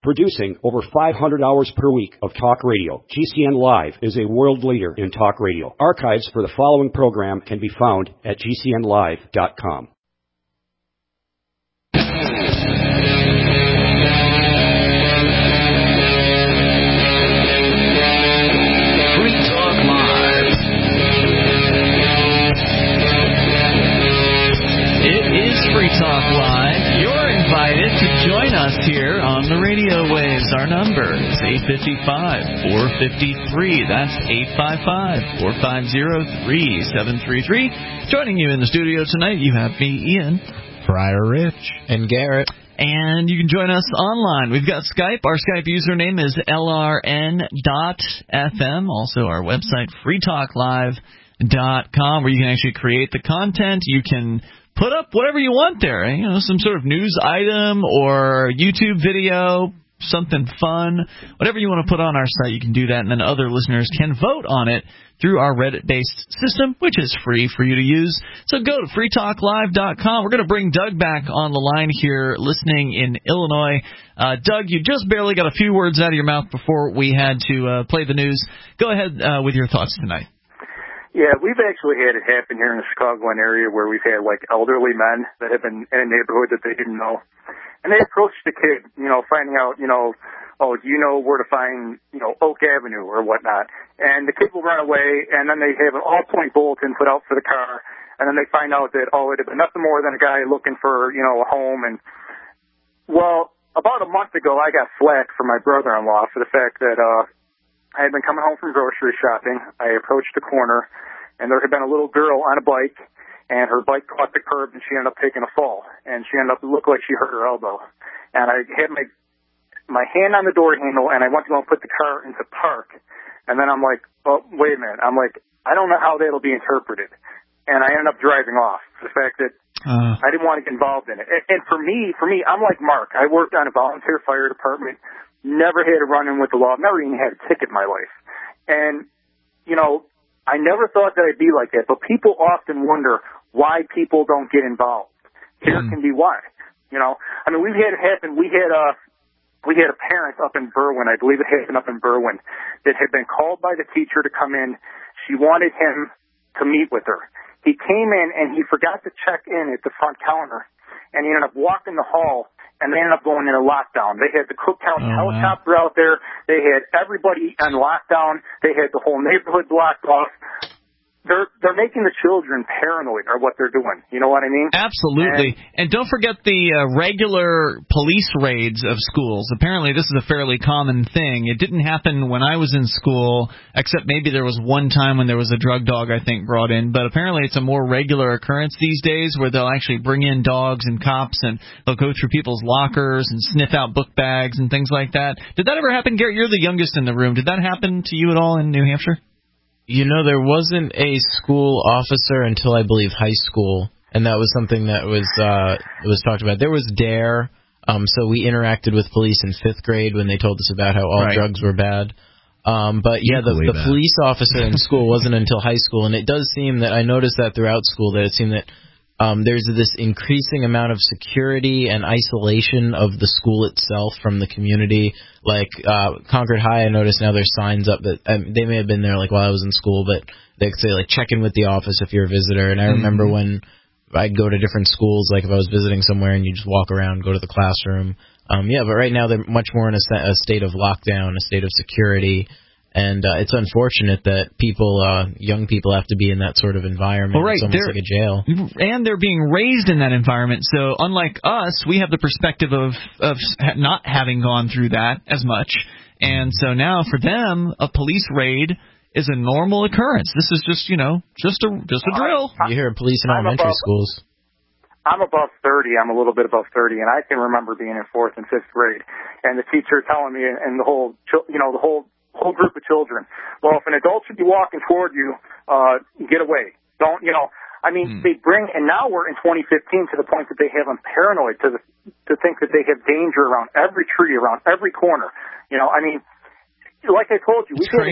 Producing over 500 hours per week of talk radio, GCN Live is a world leader in talk radio. Archives for the following program can be found at GCNlive.com. Free Talk Live. You're invited to join us here on the radio waves. Our number is 855-453. That's 855-450-3733. Joining you in the studio tonight, you have me, Ian, Friar Rich, and Garrett. And you can join us online. We've got Skype. Our Skype username is LRN.FM. Also, our website, freetalklive.com, where you can actually create the content. You can put up whatever you want there, some sort of news item or YouTube video, something fun. Whatever you want to put on our site, you can do that, and then other listeners can vote on it through our Reddit-based system, which is free for you to use. So go to freetalklive.com. We're going to bring Doug back on the line here, listening in Illinois. Doug, you just barely got a few words out of your mouth before we had to play the news. Go ahead with your thoughts tonight. Yeah, we've actually had it happen here in the Chicagoland area where we've had, elderly men that have been in a neighborhood that they didn't know. And they approached the kid, finding out, oh, do you know where to find, Oak Avenue or whatnot? And the kid will run away, and then they have an all-point bulletin put out for the car, and then they find out that, it had been nothing more than a guy looking for, a home. And, well, about a month ago, I got flack from my brother-in-law for the fact that I had been coming home from grocery shopping. I approached the corner, and there had been a little girl on a bike, and her bike caught the curb, and she ended up taking a fall. And she ended up looked like she hurt her elbow. And I had my hand on the door handle, and I went to go and put the car into park. And then I'm like, oh, wait a minute. I'm like, I don't know how that'll be interpreted. And I ended up driving off. The fact that I didn't want to get involved in it. And for me, I'm like Mark. I worked on a volunteer fire department, never had a run-in with the law, never even had a ticket in my life. And, I never thought that I'd be like that, but people often wonder why people don't get involved. Here can be why. We've had it happen. We had a parent up in Berwyn, I believe it happened up in Berwyn, that had been called by the teacher to come in. She wanted him to meet with her. He came in and he forgot to check in at the front counter, and he ended up walking the hall. And they ended up going into lockdown. They had the Cook County helicopter out there. They had everybody on lockdown. They had the whole neighborhood blocked off. They're making the children paranoid, or what they're doing. You know what I mean? Absolutely. And don't forget the regular police raids of schools. Apparently, this is a fairly common thing. It didn't happen when I was in school, except maybe there was one time when there was a drug dog, I think, brought in. But apparently, it's a more regular occurrence these days where they'll actually bring in dogs and cops, and they'll go through people's lockers and sniff out book bags and things like that. Did that ever happen, Garrett? You're the youngest in the room. Did that happen to you at all in New Hampshire? There wasn't a school officer until, I believe, high school, and that was something that was talked about. There was DARE, so we interacted with police in 5th grade when they told us about how all drugs were bad. But, yeah, the police officer in school wasn't until high school, and it does seem that I noticed that throughout school, that it seemed that there's this increasing amount of security and isolation of the school itself from the community. Like Concord High, I noticed now there's signs up that they may have been there while I was in school, but they could say check in with the office if you're a visitor. And I remember when I'd go to different schools, if I was visiting somewhere and you just walk around, go to the classroom. But right now they're much more in a state of lockdown, a state of security. And it's unfortunate that young people have to be in that sort of environment. It's almost like a jail. And they're being raised in that environment. So unlike us, we have the perspective of not having gone through that as much. And so now for them, a police raid is a normal occurrence. This is just a drill. You hear police in elementary schools. I'm above 30. I'm a little bit above 30, and I can remember being in 4th and 5th grade, and the teacher telling me, and the whole group of children, well, if an adult should be walking toward you, get away. Don't, they bring, and now we're in 2015 to the point that they have them paranoid to think that they have danger around every tree, around every corner. Like I told you, we've had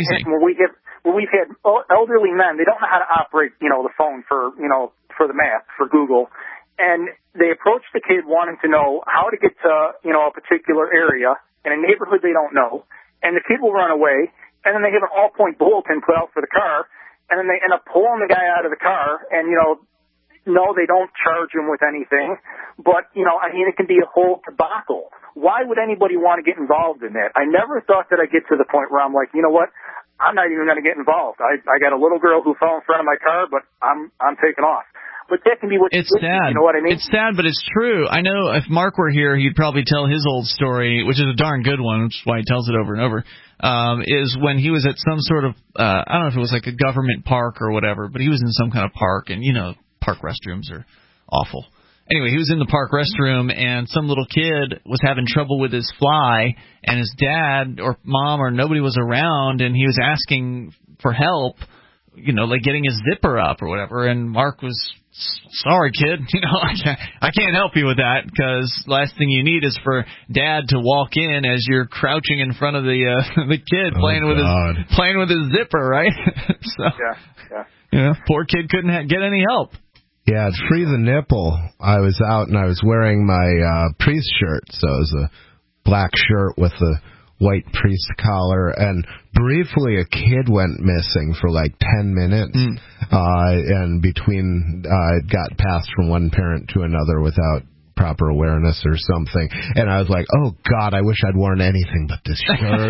elderly men, they don't know how to operate, the phone for the map, for Google, and they approach the kid wanting to know how to get to, a particular area in a neighborhood they don't know, and the kid will run away, and then they have an all-point bulletin put out for the car, and then they end up pulling the guy out of the car, and, no, they don't charge him with anything, but, it can be a whole debacle. Why would anybody want to get involved in that? I never thought that I'd get to the point where I'm like, you know what, I'm not even going to get involved. I got a little girl who fell in front of my car, but I'm taking off. But that can be what it's sad. You know what I mean? It's sad, but it's true. I know if Mark were here, he'd probably tell his old story, which is a darn good one, which is why he tells it over and over, is when he was at some sort of, I don't know if it was like a government park or whatever, but he was in some kind of park, and, park restrooms are awful. Anyway, he was in the park restroom, and some little kid was having trouble with his fly, and his dad or mom or nobody was around, and he was asking for help, like getting his zipper up or whatever, and Mark was, sorry, kid, I can't help you with that, because last thing you need is for Dad to walk in as you're crouching in front of the kid playing with his zipper, right? So, yeah. Poor kid couldn't get any help. Yeah, to free the nipple, I was out and I was wearing my priest shirt, so it was a black shirt with a white priest collar, and briefly a kid went missing for like 10 minutes, and between it got passed from one parent to another without proper awareness or something, and I was like, oh God, I wish I'd worn anything but this shirt. Blame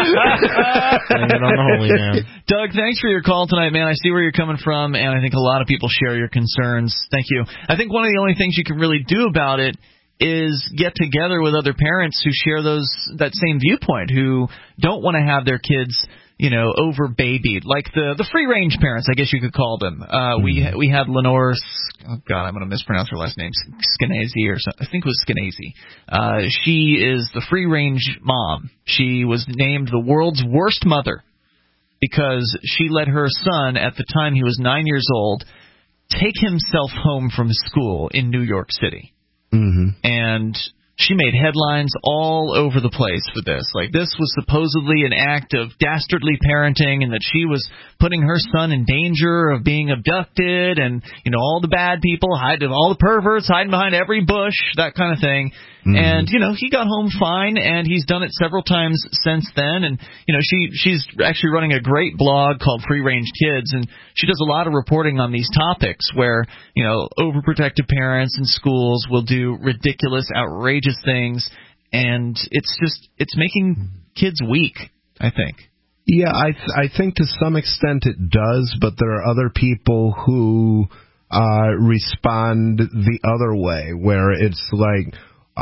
it on the holy man. Doug, thanks for your call tonight, man. I see where you're coming from, and I think a lot of people share your concerns. Thank you. I think one of the only things you can really do about it is get together with other parents who share that same viewpoint, who don't want to have their kids over babied, like the free range parents, I guess you could call them. We had Lenore, oh God, I'm going to mispronounce her last name, Skenazy or something. I think it was Skenazy. She is the free range mom. She was named the world's worst mother because she let her son, at the time he was 9 years old, take himself home from school in New York City. Mm-hmm. And she made headlines all over the place with this. Like, this was supposedly an act of dastardly parenting, and that she was putting her son in danger of being abducted, and, all the bad people, all the perverts hiding behind every bush, that kind of thing. Mm-hmm. And, he got home fine, and he's done it several times since then. And, she's actually running a great blog called Free Range Kids, and she does a lot of reporting on these topics where, overprotective parents in schools will do ridiculous, outrageous things, and it's making kids weak, I think. Yeah, I think to some extent it does, but there are other people who respond the other way, where it's like,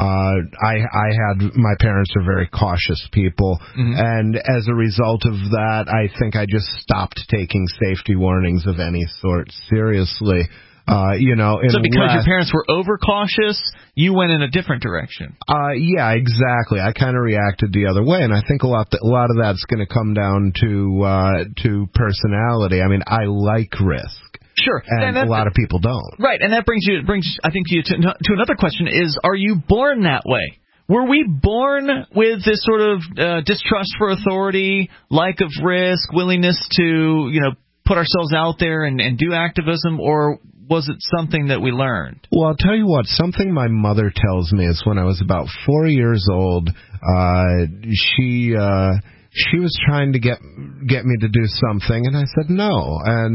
my parents are very cautious people, mm-hmm. and as a result of that, I think I just stopped taking safety warnings of any sort seriously. So because your parents were overcautious, you went in a different direction. Yeah, exactly. I kind of reacted the other way, and I think a lot of that's going to come down to personality. I mean, I like risk. Sure, and a lot of people don't. Right, and that brings I think you to another question: is, are you born that way? Were we born with this sort of distrust for authority, lack of risk, willingness to put ourselves out there and do activism, or was it something that we learned? Well, I'll tell you what, something my mother tells me is when I was about 4 years old, she was trying to get me to do something, and I said no,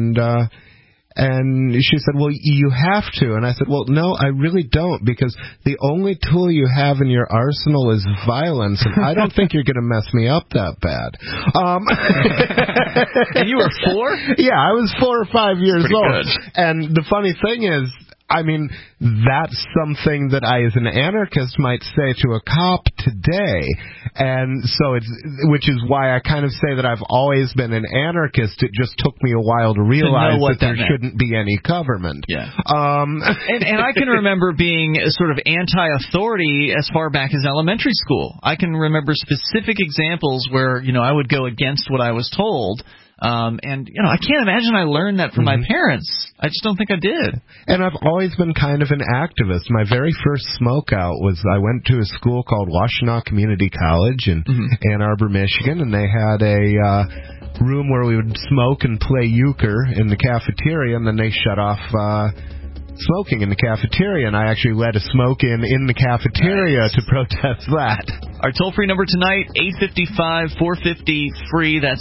and she said, well, you have to. And I said, well, no, I really don't, because the only tool you have in your arsenal is violence, and I don't think you're going to mess me up that bad. And you were 4? Yeah, I was 4 or 5 years old. Good. And the funny thing is, I mean, that's something that I, as an anarchist, might say to a cop today. And so which is why I kind of say that I've always been an anarchist. It just took me a while to realize that there shouldn't be any government. Yeah. And I can remember being sort of anti-authority as far back as elementary school. I can remember specific examples where, I would go against what I was told. And, I can't imagine I learned that from my parents. I just don't think I did. And I've always been kind of an activist. My very first smoke out was I went to a school called Washtenaw Community College in Ann Arbor, Michigan, and they had a room where we would smoke and play euchre in the cafeteria, and then they shut off smoking in the cafeteria, and I actually let a smoke in the cafeteria to protest that. Our toll-free number tonight, 855-450-FREE. That's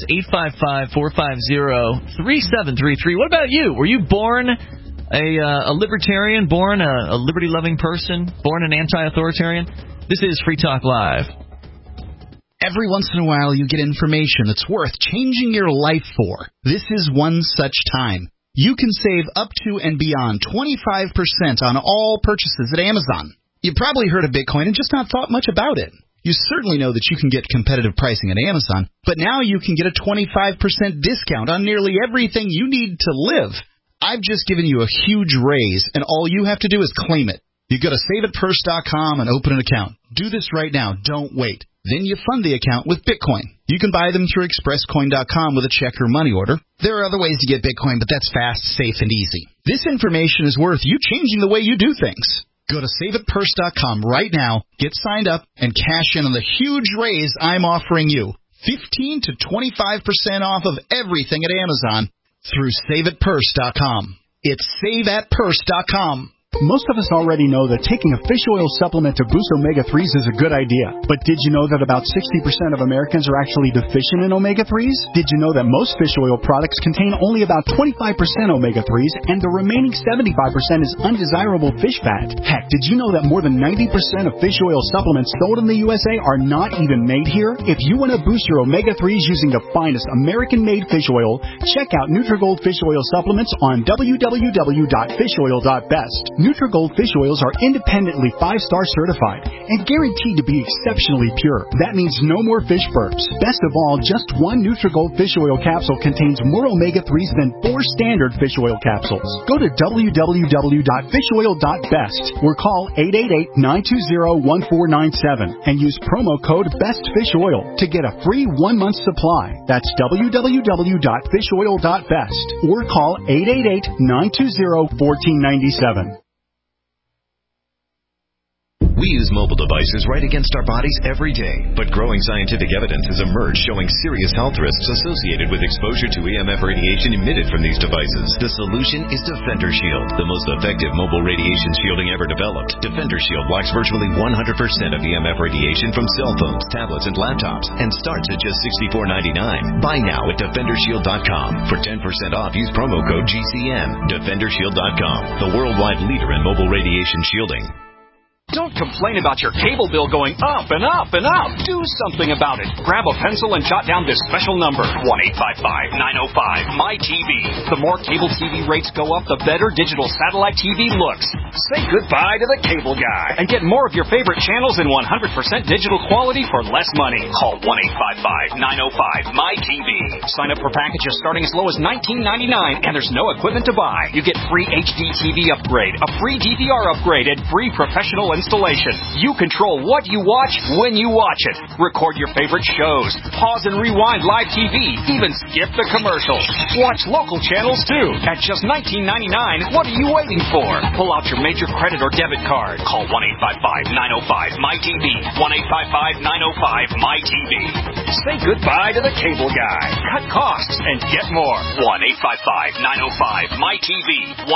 855-450-3733. What about you? Were you born a libertarian, born a liberty-loving person, born an anti-authoritarian? This is Free Talk Live. Every once in a while you get information that's worth changing your life for. This is one such time. You can save up to and beyond 25% on all purchases at Amazon. You probably heard of Bitcoin and just not thought much about it. You certainly know that you can get competitive pricing at Amazon, but now you can get a 25% discount on nearly everything you need to live. I've just given you a huge raise, and all you have to do is claim it. You go to saveitpurse.com and open an account. Do this right now. Don't wait. Then you fund the account with Bitcoin. You can buy them through expresscoin.com with a check or money order. There are other ways to get Bitcoin, but that's fast, safe, and easy. This information is worth you changing the way you do things. Go to saveitpurse.com right now, get signed up, and cash in on the huge raise I'm offering you. 15 to 25% off of everything at Amazon through saveitpurse.com. It's saveatpurse.com. Most of us already know that taking a fish oil supplement to boost omega-3s is a good idea. But did you know that about 60% of Americans are actually deficient in omega-3s? Did you know that most fish oil products contain only about 25% omega-3s and the remaining 75% is undesirable fish fat? Heck, did you know that more than 90% of fish oil supplements sold in the USA are not even made here? If you want to boost your omega-3s using the finest American-made fish oil, check out Nutrigold Fish Oil Supplements on www.fishoil.best. Nutrigold fish oils are independently 5-star certified and guaranteed to be exceptionally pure. That means no more fish burps. Best of all, just one Nutrigold fish oil capsule contains more omega-3s than 4 standard fish oil capsules. Go to www.fishoil.best or call 888-920-1497 and use promo code BESTFISHOIL to get a free 1-month supply. That's www.fishoil.best or call 888-920-1497. We use mobile devices right against our bodies every day, but growing scientific evidence has emerged showing serious health risks associated with exposure to EMF radiation emitted from these devices. The solution is Defender Shield, the most effective mobile radiation shielding ever developed. Defender Shield blocks virtually 100% of EMF radiation from cell phones, tablets, and laptops, and starts at just $64.99. Buy now at DefenderShield.com. For 10% off, use promo code GCN. DefenderShield.com, the worldwide leader in mobile radiation shielding. Don't complain about your cable bill going up and up and up. Do something about it. Grab a pencil and jot down this special number, 1-855-905-MY-TV. The more cable TV rates go up, the better digital satellite TV looks. Say goodbye to the cable guy and get more of your favorite channels in 100% digital quality for less money. Call 1-855-905-MY-TV. Sign up for packages starting as low as $19.99, and there's no equipment to buy. You get free HD TV upgrade, a free DVR upgrade, and free professional installation. You control what you watch when you watch it. Record your favorite shows. Pause and rewind live TV. Even skip the commercials. Watch local channels too. At just $19.99, what are you waiting for? Pull out your major credit or debit card. Call 1-855-905-MY-TV. 1-855-905-MY-TV. Say goodbye to the cable guy. Cut costs and get more. 1-855-905-MY-TV.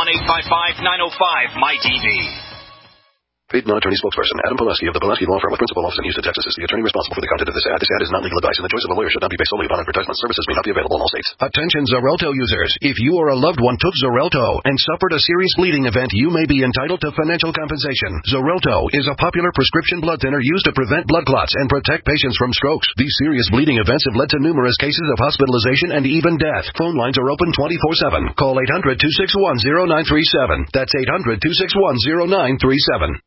1-855-905-MY-TV. Paid non-attorney spokesperson Adam Pulaski of the Pulaski Law Firm with principal office in Houston, Texas is the attorney responsible for the content of this ad. This ad is not legal advice, and the choice of a lawyer should not be based solely upon advertisement. Services may not be available in all states. Attention Xarelto users. If you or a loved one took Xarelto and suffered a serious bleeding event, you may be entitled to financial compensation. Xarelto is a popular prescription blood thinner used to prevent blood clots and protect patients from strokes. These serious bleeding events have led to numerous cases of hospitalization and even death. Phone lines are open 24/7. Call 800-261-0937. That's 800-261-0937.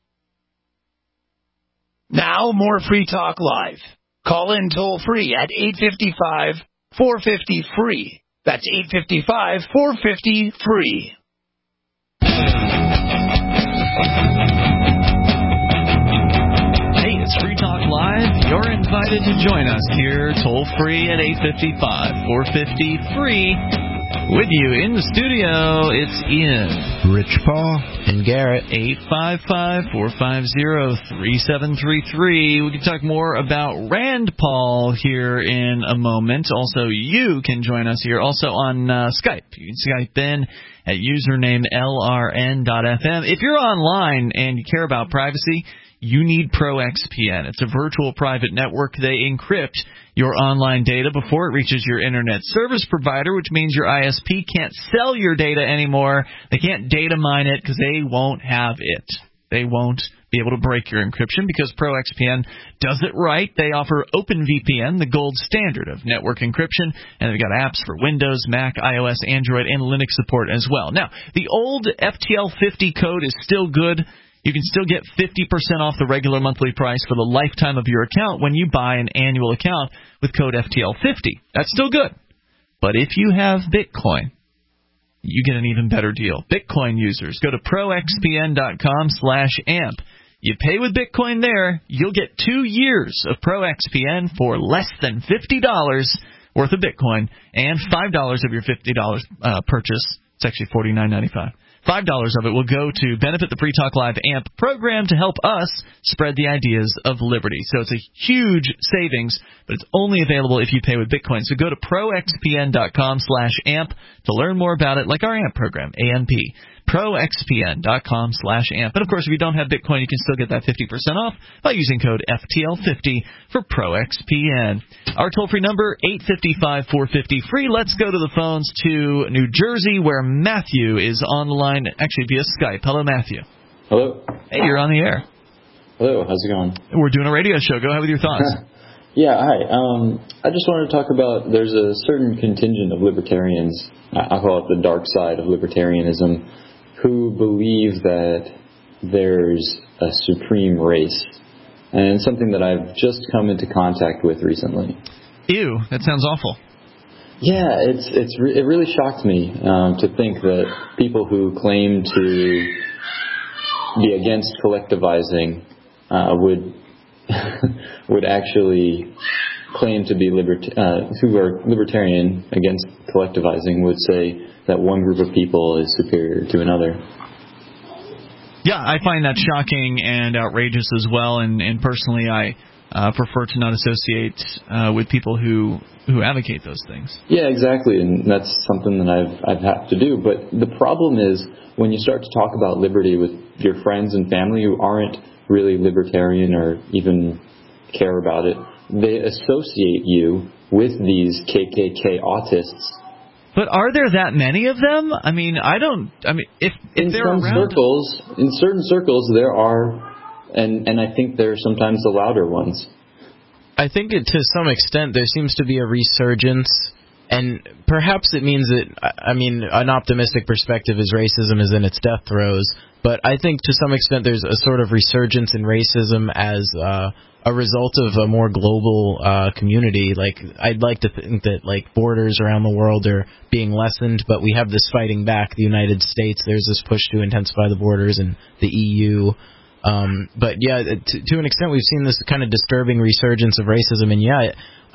Now, more Free Talk Live. Call in toll-free at 855-450-FREE. That's 855-450-FREE. Hey, it's Free Talk Live. You're invited to join us here toll-free at 855-450-FREE. With you in the studio, it's Ian, Rich Paul, and Garrett. 855-450-3733. We can talk more about Rand Paul here in a moment. Also, you can join us here also on Skype. You can Skype in at username LRN.FM. If you're online and you care about privacy, you need ProXPN. It's a virtual private network. They encrypt your online data before it reaches your internet service provider, which means your ISP can't sell your data anymore. They can't data mine it because they won't have it. They won't be able to break your encryption because ProXPN does it right. They offer OpenVPN, the gold standard of network encryption, and they've got apps for Windows, Mac, iOS, Android, and Linux support as well. Now, the old FTL50 code is still good. You can still get 50% off the regular monthly price for the lifetime of your account when you buy an annual account with code FTL50. That's still good. But if you have Bitcoin, you get an even better deal. Bitcoin users, go to proxpn.com/amp. You pay with Bitcoin there, you'll get 2 years of ProXPN for less than $50 worth of Bitcoin and $5 of your $50 purchase. It's actually $49.95. $5 of it will go to benefit the Free Talk Live AMP program to help us spread the ideas of liberty. So it's a huge savings, but it's only available if you pay with Bitcoin. So go to proxpn.com/amp to learn more about it, like our AMP program, AMP. proxpn.com/amp. And, of course, if you don't have Bitcoin, you can still get that 50% off by using code FTL50 for ProXPN. Our toll-free number, 855-450-FREE. Let's go to the phones to New Jersey, where Matthew is on the line, actually via Skype. Hello, Matthew. Hello. Hey, you're on the air. Hello, how's it going? We're doing a radio show. Go ahead with your thoughts. Yeah, hi. I just wanted to talk about there's a certain contingent of libertarians, I call it the dark side of libertarianism, who believe that there's a supreme race. And it's something that I've just come into contact with recently. Ew, that sounds awful. Yeah, it really shocked me to think that people who claim to be against collectivizing would actually claim to be who are libertarian against collectivizing would say that one group of people is superior to another. Yeah, I find that shocking and outrageous as well, and personally I prefer to not associate with people who advocate those things. Yeah, exactly, and that's something that I've had to do. But the problem is when you start to talk about liberty with your friends and family who aren't really libertarian or even care about it, they associate you with these KKK autists. But are there that many of them? I mean, if they're around... In certain circles, there are, and I think they're sometimes the louder ones. I think to some extent there seems to be a resurgence, and perhaps it means that, an optimistic perspective is racism is in its death throes, but I think to some extent there's a sort of resurgence in racism as a result of a more global community. Like, I'd like to think that, like, borders around the world are being lessened, but we have this fighting back. The United States, there's this push to intensify the borders, and the EU. But, yeah, to an extent we've seen this kind of disturbing resurgence of racism. And, yeah,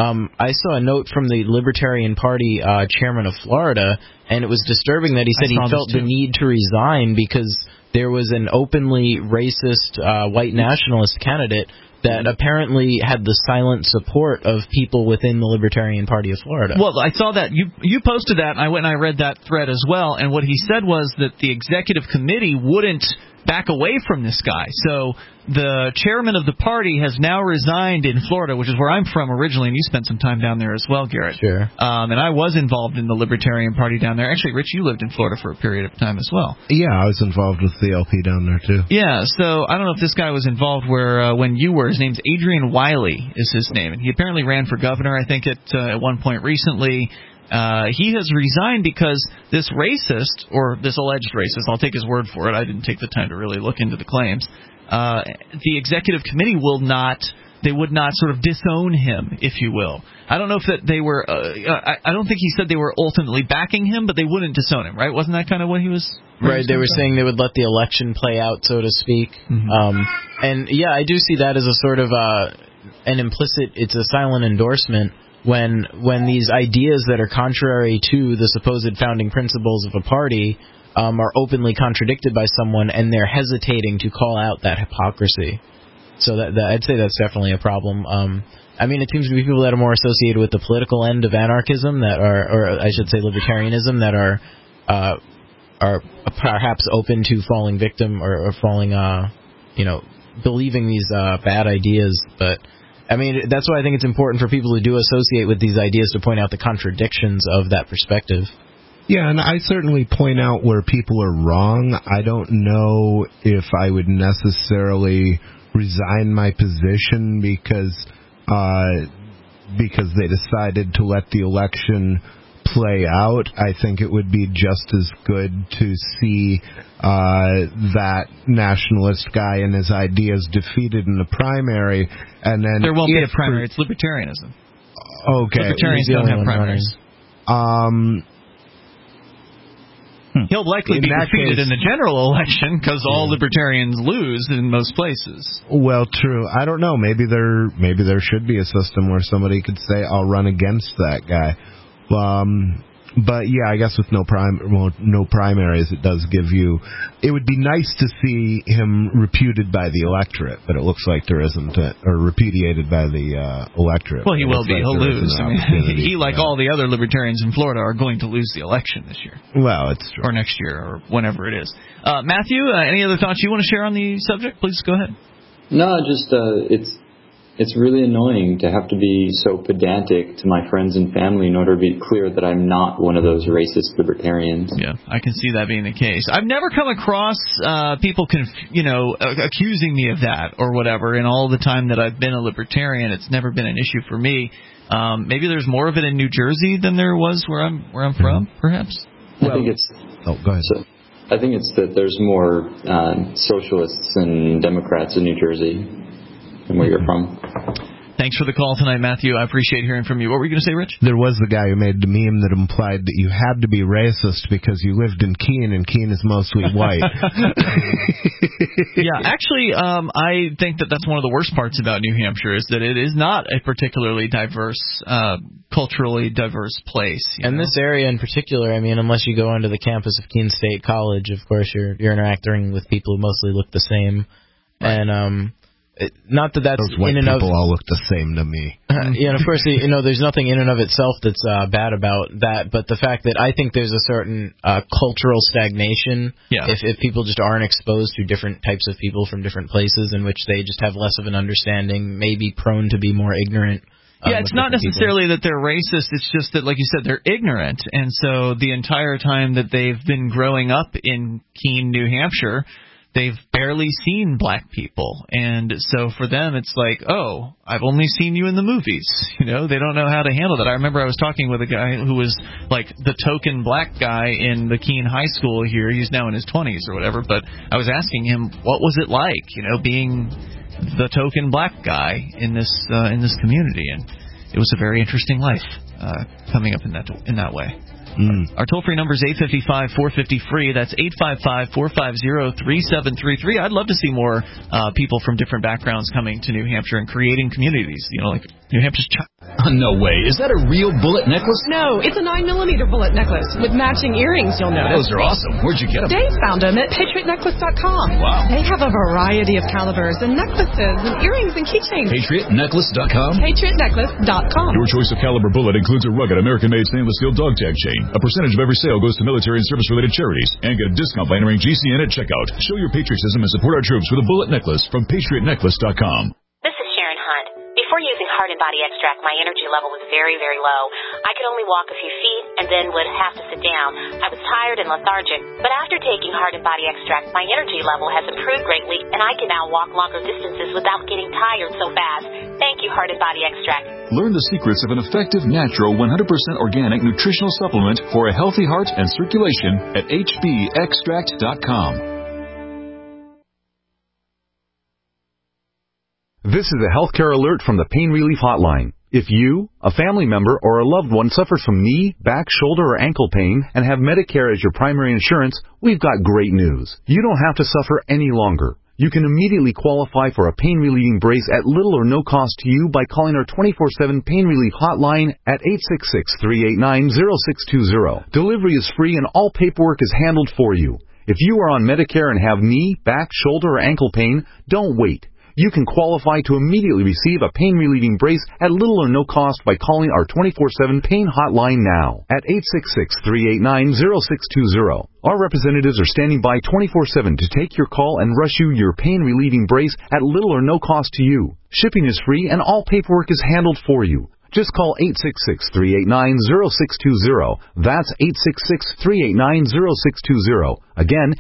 I saw a note from the Libertarian Party chairman of Florida, and it was disturbing that he said he felt the need to resign because there was an openly racist white nationalist candidate that apparently had the silent support of people within the Libertarian Party of Florida. Well, I saw that. You posted that, and I went and I read that thread as well, and what he said was that the executive committee wouldn't back away from this guy. So the chairman of the party has now resigned in Florida, which is where I'm from originally, and you spent some time down there as well, Garrett. Sure. And I was involved in the Libertarian Party down there. Actually, Rich, you lived in Florida for a period of time as well. Yeah, I was involved with the LP down there, too. Yeah, so I don't know if this guy was involved when you were. His name's Adrian Wiley is his name, and he apparently ran for governor, I think, at one point recently. He has resigned because this racist, or this alleged racist, I'll take his word for it, I didn't take the time to really look into the claims, the executive committee would not sort of disown him, if you will. I don't know if that they were, I don't think he said they were ultimately backing him, but they wouldn't disown him, right? Wasn't that kind of what he was? Right, they were saying they would let the election play out, so to speak. Mm-hmm. And yeah, I do see that as a sort of an implicit, it's a silent endorsement when these ideas that are contrary to the supposed founding principles of a party are openly contradicted by someone, and they're hesitating to call out that hypocrisy. So that I'd say that's definitely a problem. I mean, it seems to be people that are more associated with the political end of anarchism that are, or I should say libertarianism, that are perhaps open to falling victim or falling, believing these bad ideas. But I mean, that's why I think it's important for people who do associate with these ideas to point out the contradictions of that perspective. Yeah, and I certainly point out where people are wrong. I don't know if I would necessarily resign my position because they decided to let the election play out. I think it would be just as good to see that nationalist guy and his ideas defeated in the primary, and then there won't be a primary. It's libertarianism. Okay, libertarians don't have primaries. He'll likely be defeated in the general election because all libertarians lose in most places. Well, true. I don't know. Maybe there should be a system where somebody could say, "I'll run against that guy." But yeah, I guess with no primaries, it does give you. It would be nice to see him reputed by the electorate, but it looks like there isn't, or repudiated by the electorate. Well, he will be. He'll lose. I mean, he, like all the other libertarians in Florida, are going to lose the election this year. Well, it's true. Or next year, or whenever it is. Matthew, any other thoughts you want to share on the subject? Please go ahead. No, just it's really annoying to have to be so pedantic to my friends and family in order to be clear that I'm not one of those racist libertarians. Yeah, I can see that being the case. I've never come across people accusing me of that or whatever. In all the time that I've been a libertarian, it's never been an issue for me. Maybe there's more of it in New Jersey than there was where I'm from, perhaps. I think it's. Oh, go ahead. So, I think it's that there's more socialists and Democrats in New Jersey than where you're from. Thanks for the call tonight, Matthew. I appreciate hearing from you. What were you going to say, Rich? There was the guy who made the meme that implied that you had to be racist because you lived in Keene, and Keene is mostly white. Yeah, actually, I think that's one of the worst parts about New Hampshire is that it is not a particularly diverse, culturally diverse place. And this area in particular, I mean, unless you go onto the campus of Keene State College, of course, you're interacting with people who mostly look the same. Right. And not that that's those white in and people of, all look the same to me. Yeah, and of course, there's nothing in and of itself that's bad about that, but the fact that I think there's a certain cultural stagnation if people just aren't exposed to different types of people from different places in which they just have less of an understanding, maybe prone to be more ignorant. Yeah, it's not necessarily that they're racist. It's just that, like you said, they're ignorant. And so the entire time that they've been growing up in Keene, New Hampshire, they've barely seen black people. And so for them, it's like, oh, I've only seen you in the movies. They don't know how to handle that. I remember I was talking with a guy who was like the token black guy in the Keene High School here. He's now in his 20s or whatever. But I was asking him, what was it like, being the token black guy in this community? And it was a very interesting life coming up in that way. Our toll-free number is 855-450-FREE. That's 855-450-3733. I'd love to see more people from different backgrounds coming to New Hampshire and creating communities, like New Hampshire's... No way. Is that a real bullet necklace? No, it's a 9mm bullet necklace with matching earrings, you'll notice. Those are awesome. Where'd you get them? Dave found them at PatriotNecklace.com. Wow. They have a variety of calibers and necklaces and earrings and keychains. PatriotNecklace.com? PatriotNecklace.com. Your choice of caliber bullet includes a rugged American-made stainless steel dog tag chain. A percentage of every sale goes to military and service-related charities. And get a discount by entering GCN at checkout. Show your patriotism and support our troops with a bullet necklace from PatriotNecklace.com. This is Sharon Hunt. Before using Heart and Body Extract, my energy level was very, very low. I could only walk a few feet and then would have to sit down. I was tired and lethargic. But after taking Heart and Body Extract, my energy level has improved greatly, and I can now walk longer distances without getting tired so fast. Thank you, Heart and Body Extract. Learn the secrets of an effective, natural, 100% organic nutritional supplement for a healthy heart and circulation at hbextract.com. This is a healthcare alert from the Pain Relief Hotline. If you, a family member, or a loved one suffers from knee, back, shoulder, or ankle pain and have Medicare as your primary insurance, we've got great news. You don't have to suffer any longer. You can immediately qualify for a pain-relieving brace at little or no cost to you by calling our 24/7 pain relief hotline at 866-389-0620. Delivery is free and all paperwork is handled for you. If you are on Medicare and have knee, back, shoulder, or ankle pain, don't wait. You can qualify to immediately receive a pain-relieving brace at little or no cost by calling our 24/7 pain hotline now at 866-389-0620. Our representatives are standing by 24/7 to take your call and rush you your pain-relieving brace at little or no cost to you. Shipping is free and all paperwork is handled for you. Just call 866-389-0620. That's 866-389-0620. Again,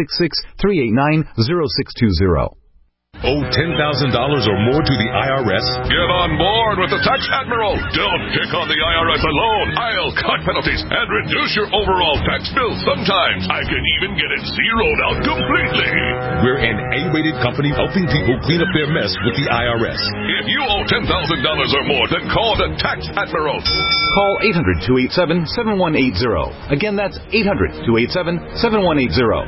866-389-0620. Owe $10,000 or more to the IRS? Get on board with the Tax Admiral. Don't pick on the IRS alone. I'll cut penalties and reduce your overall tax bill. Sometimes I can even get it zeroed out completely. We're an A-rated company helping people clean up their mess with the IRS. If you owe $10,000 or more, then call the Tax Admiral. Call 800-287-7180. Again, that's 800-287-7180.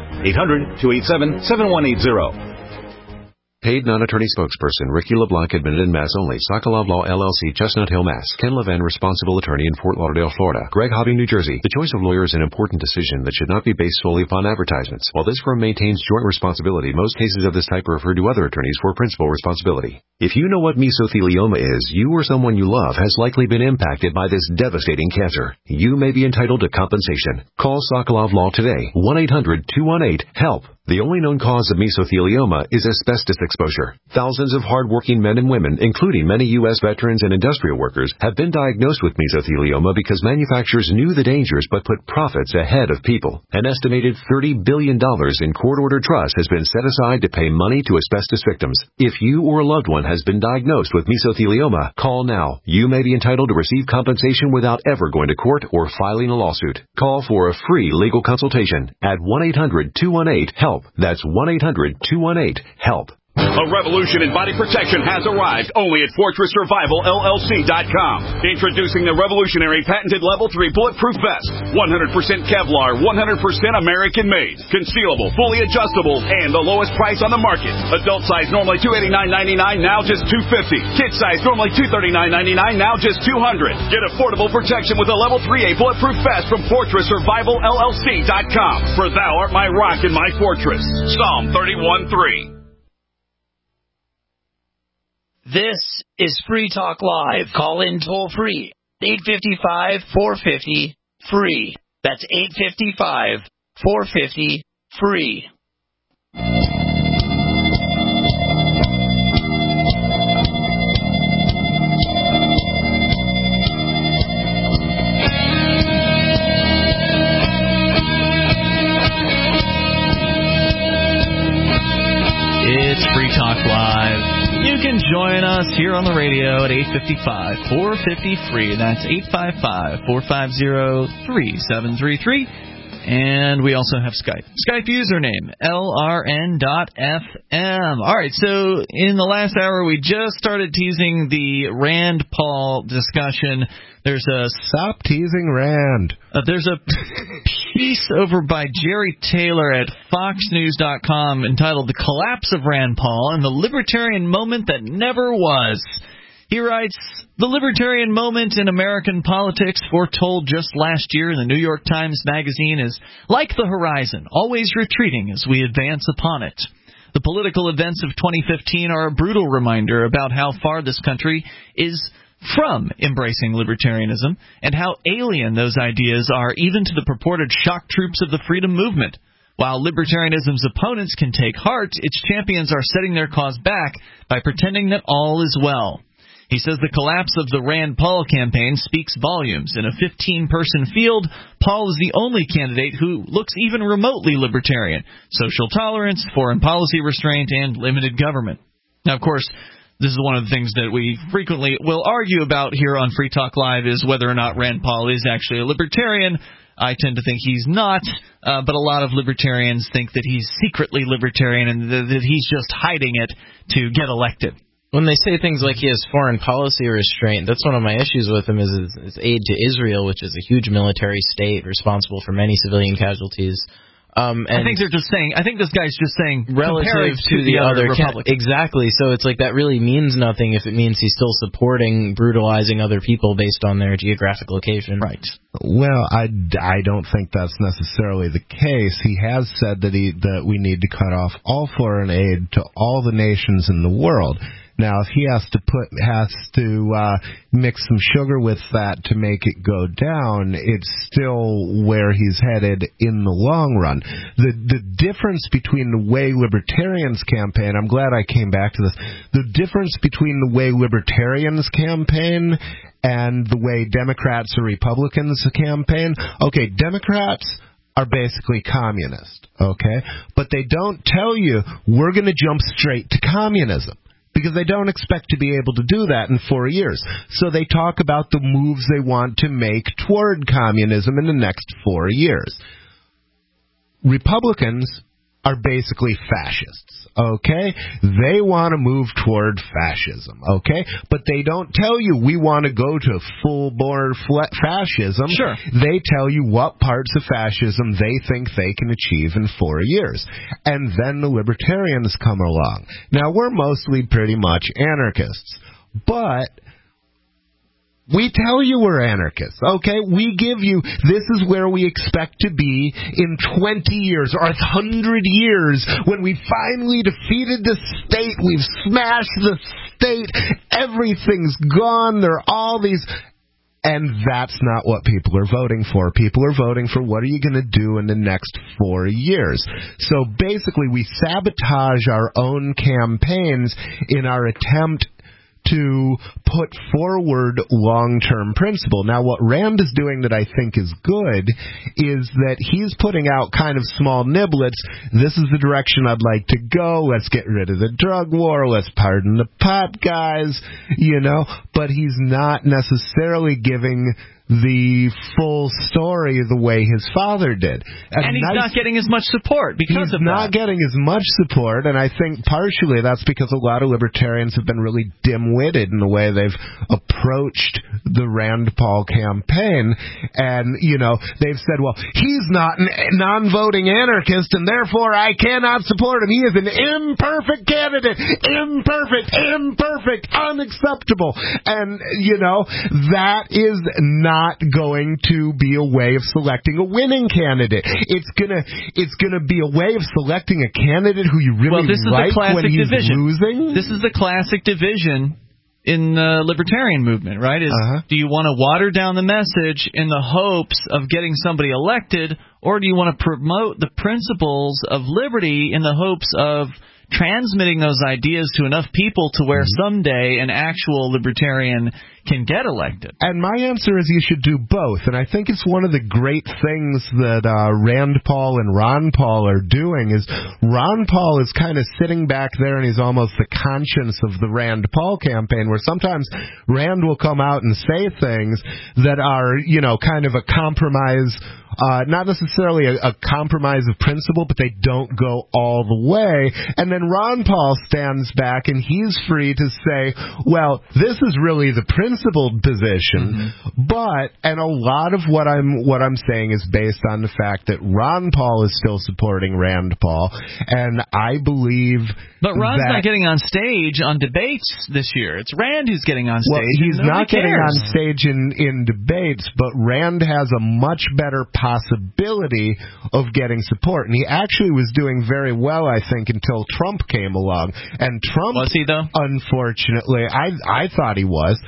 800-287-7180. Paid non-attorney spokesperson Ricky LeBlanc, admitted in Mass only. Sokolov Law, LLC, Chestnut Hill, Mass. Ken Levin, responsible attorney in Fort Lauderdale, Florida. Greg Hobby, New Jersey. The choice of lawyer is an important decision that should not be based solely upon advertisements. While this firm maintains joint responsibility, most cases of this type are referred to other attorneys for principal responsibility. If you know what mesothelioma is, you or someone you love has likely been impacted by this devastating cancer. You may be entitled to compensation. Call Sokolov Law today. 1-800-218-HELP. The only known cause of mesothelioma is asbestos exposure. Thousands of hard-working men and women, including many U.S. veterans and industrial workers, have been diagnosed with mesothelioma because manufacturers knew the dangers but put profits ahead of people. An estimated $30 billion in court-ordered trust has been set aside to pay money to asbestos victims. If you or a loved one has been diagnosed with mesothelioma, call now. You may be entitled to receive compensation without ever going to court or filing a lawsuit. Call for a free legal consultation at 1-800-218-HELP. That's 1-800-218-HELP. A revolution in body protection has arrived only at FortressSurvivalLLC.com. Introducing the revolutionary patented Level 3 Bulletproof Vest. 100% Kevlar, 100% American-made. Concealable, fully adjustable, and the lowest price on the market. Adult size normally $289.99, now just $250. Kid size normally $239.99, now just $200. Get affordable protection with a Level 3A Bulletproof Vest from FortressSurvivalLLC.com. For thou art my rock and my fortress. Psalm 31:3. This is Free Talk Live. Call in toll free. 855-450-FREE. That's 855-450-FREE. It's Free Talk Live. You can join us here on the radio at 855-450-FREE. That's 855-450-3733. And we also have Skype. Skype username, LRN.FM. All right, so in the last hour, we just started teasing the Rand Paul discussion. There's a... Stop teasing Rand. There's a piece over by Jerry Taylor at FoxNews.com entitled The Collapse of Rand Paul and the Libertarian Moment That Never Was. He writes, the libertarian moment in American politics, foretold just last year in the New York Times Magazine, is like the horizon, always retreating as we advance upon it. The political events of 2015 are a brutal reminder about how far this country is from embracing libertarianism and how alien those ideas are even to the purported shock troops of the freedom movement. While libertarianism's opponents can take heart, its champions are setting their cause back by pretending that all is well. He says the collapse of the Rand Paul campaign speaks volumes. In a 15-person field, Paul is the only candidate who looks even remotely libertarian. Social tolerance, foreign policy restraint, and limited government. Now, of course, this is one of the things that we frequently will argue about here on Free Talk Live is whether or not Rand Paul is actually a libertarian. I tend to think he's not, but a lot of libertarians think that he's secretly libertarian and that he's just hiding it to get elected. When they say things like he has foreign policy restraint, that's one of my issues with him is his aid to Israel, which is a huge military state responsible for many civilian casualties. And I think they're just saying. I think this guy's just saying relative to the other Republicans. Exactly. So it's like that really means nothing if it means he's still supporting brutalizing other people based on their geographic location. Right. Well, I don't think that's necessarily the case. He has said that that we need to cut off all foreign aid to all the nations in the world. Now, if he has to mix some sugar with that to make it go down, it's still where he's headed in the long run. The difference between the way libertarians campaign, I'm glad I came back to this, the difference between the way libertarians campaign and the way Democrats or Republicans campaign, okay, Democrats are basically communist, okay? But they don't tell you we're going to jump straight to communism, because they don't expect to be able to do that in 4 years. So they talk about the moves they want to make toward communism in the next 4 years. Republicans are basically fascists, okay? They want to move toward fascism, okay? But they don't tell you we want to go to full-bore fascism. Sure. They tell you what parts of fascism they think they can achieve in 4 years. And then the libertarians come along. Now, we're mostly pretty much anarchists, but we tell you we're anarchists, okay? We give you, this is where we expect to be in 20 years or 100 years when we finally defeated the state, we've smashed the state, everything's gone, there are all these... And that's not what people are voting for. People are voting for what are you going to do in the next 4 years. So basically we sabotage our own campaigns in our attempt to put forward long-term principle. Now, what Rand is doing that I think is good is that he's putting out kind of small niblets. This is the direction I'd like to go. Let's get rid of the drug war. Let's pardon the pot guys, you know. But he's not necessarily giving the full story the way his father did. And he's not getting as much support because of that. He's not getting as much support, and I think partially that's because a lot of libertarians have been really dim-witted in the way they've approached the Rand Paul campaign. And, you know, they've said, well, he's not a non-voting anarchist, and therefore I cannot support him. He is an imperfect candidate. Imperfect, unacceptable. And, you know, that is not going to be a way of selecting a winning candidate. It's gonna be a way of selecting a candidate who you really like when he's losing. This is the classic division in the libertarian movement, right? Do you want to water down the message in the hopes of getting somebody elected, or do you want to promote the principles of liberty in the hopes of transmitting those ideas to enough people to where someday an actual libertarian can get elected? And my answer is you should do both. And I think it's one of the great things that Rand Paul and Ron Paul are doing is Ron Paul is kind of sitting back there and he's almost the conscience of the Rand Paul campaign, where sometimes Rand will come out and say things that are, you know, kind of a compromise, not necessarily a compromise of principle, but they don't go all the way. And then Ron Paul stands back and he's free to say, well, this is really the principled position, but, and a lot of what I'm saying is based on the fact that Ron Paul is still supporting Rand Paul, and I believe But Ron's not getting on stage on debates this year. It's Rand who's getting on stage. Well, he's not getting on stage in debates, but Rand has a much better possibility of getting support. And he actually was doing very well, I think, until Trump came along. And Trump... Was he, though? Unfortunately, I thought he was.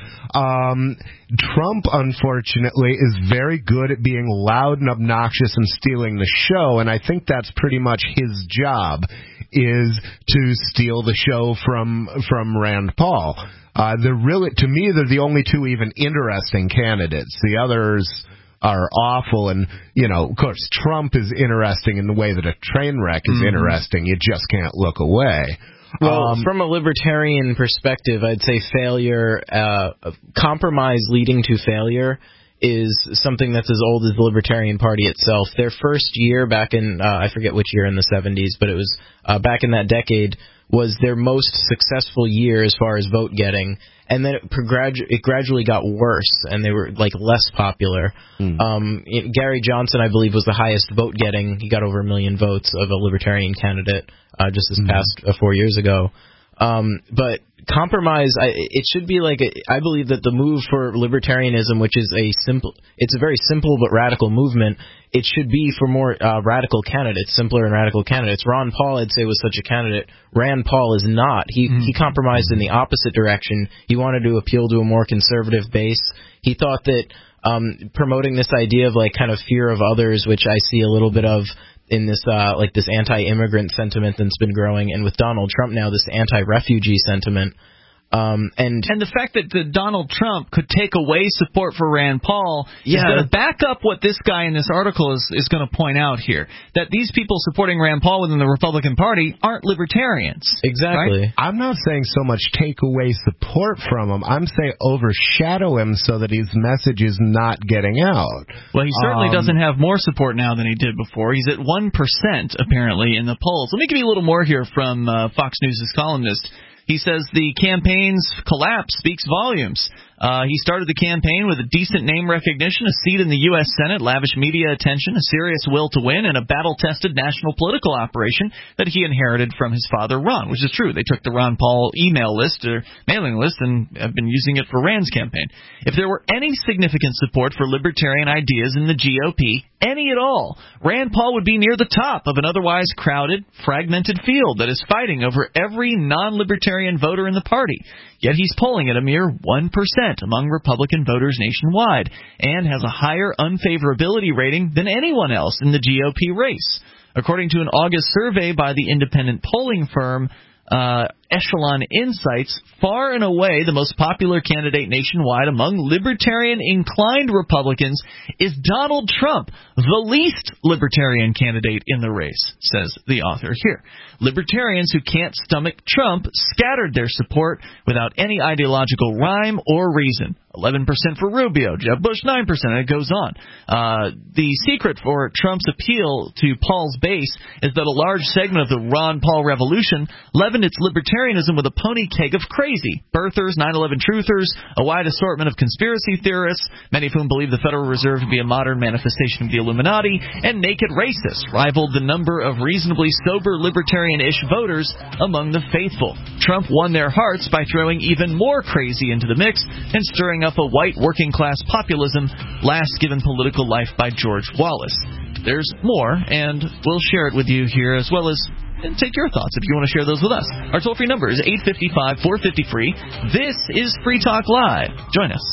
Trump, unfortunately, is very good at being loud and obnoxious and stealing the show, and I think that's pretty much his job, is to steal the show from Rand Paul. To me, they're the only two even interesting candidates. The others are awful, and, you know, of course, Trump is interesting in the way that a train wreck is interesting. You just can't look away. Well, from a libertarian perspective, I'd say failure, compromise leading to failure is something that's as old as the Libertarian Party itself. Their first year back in, I forget which year in the 70s, but it was back in that decade, was their most successful year as far as vote getting. And then it gradually got worse, and they were like less popular. Gary Johnson, I believe, was the highest vote getting. He got over 1 million votes of a Libertarian candidate just this past 4 years ago. But compromise, it should be like I believe that the move for libertarianism, which is it's a very simple but radical movement. It should be for more radical candidates, simpler and radical candidates. Ron Paul, I'd say, was such a candidate. Rand Paul is not. He compromised in the opposite direction. He wanted to appeal to a more conservative base. He thought that promoting this idea of like kind of fear of others, which I see a little bit of in this this anti-immigrant sentiment that's been growing, and with Donald Trump now, this anti-refugee sentiment. And the fact that Donald Trump could take away support for Rand Paul is going to back up what this guy in this article is going to point out here, that these people supporting Rand Paul within the Republican Party aren't libertarians. Exactly. Right? I'm not saying so much take away support from him. I'm saying overshadow him so that his message is not getting out. Well, he certainly doesn't have more support now than he did before. He's at 1% apparently in the polls. Let me give you a little more here from Fox News' columnist. He says the campaign's collapse speaks volumes. He started the campaign with a decent name recognition, a seat in the U.S. Senate, lavish media attention, a serious will to win, and a battle-tested national political operation that he inherited from his father, Ron, which is true. They took the Ron Paul email list or mailing list and have been using it for Rand's campaign. If there were any significant support for libertarian ideas in the GOP, any at all, Rand Paul would be near the top of an otherwise crowded, fragmented field that is fighting over every non-libertarian voter in the party. Yet he's polling at a mere 1% among Republican voters nationwide and has a higher unfavorability rating than anyone else in the GOP race. According to an August survey by the independent polling firm Echelon Insights, far and away the most popular candidate nationwide among libertarian-inclined Republicans is Donald Trump, the least libertarian candidate in the race, says the author here. Libertarians who can't stomach Trump scattered their support without any ideological rhyme or reason. 11% for Rubio, Jeb Bush 9%, and it goes on. The secret for Trump's appeal to Paul's base is that a large segment of the Ron Paul revolution leavened its libertarianism with a pony keg of crazy. Birthers, 9/11 truthers, a wide assortment of conspiracy theorists, many of whom believe the Federal Reserve to be a modern manifestation of the Illuminati, and naked racists rivaled the number of reasonably sober libertarian-ish voters among the faithful. Trump won their hearts by throwing even more crazy into the mix and stirring up a white working-class populism last given political life by George Wallace. There's more, and we'll share it with you here, as well as take your thoughts if you want to share those with us. Our toll-free number is 855-450-FREE. This is Free Talk Live. Join us.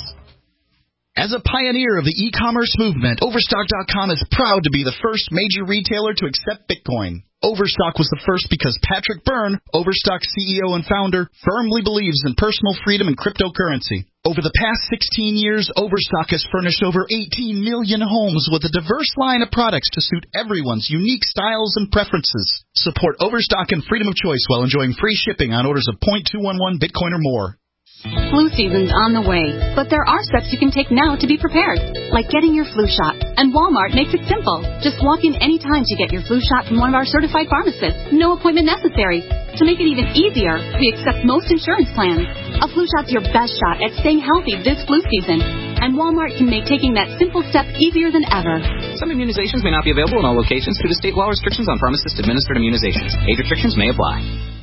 As a pioneer of the e-commerce movement, Overstock.com is proud to be the first major retailer to accept Bitcoin. Overstock was the first because Patrick Byrne, Overstock's CEO and founder, firmly believes in personal freedom and cryptocurrency. Over the past 16 years, Overstock has furnished over 18 million homes with a diverse line of products to suit everyone's unique styles and preferences. Support Overstock and freedom of choice while enjoying free shipping on orders of 0.211 Bitcoin or more. Flu season's on the way, but there are steps you can take now to be prepared, like getting your flu shot. And Walmart makes it simple. Just walk in anytime to get your flu shot from one of our certified pharmacists. No appointment necessary. To make it even easier, we accept most insurance plans. A flu shot's your best shot at staying healthy this flu season. And Walmart can make taking that simple step easier than ever. Some immunizations may not be available in all locations due to state law restrictions on pharmacist-administered immunizations. Age restrictions may apply.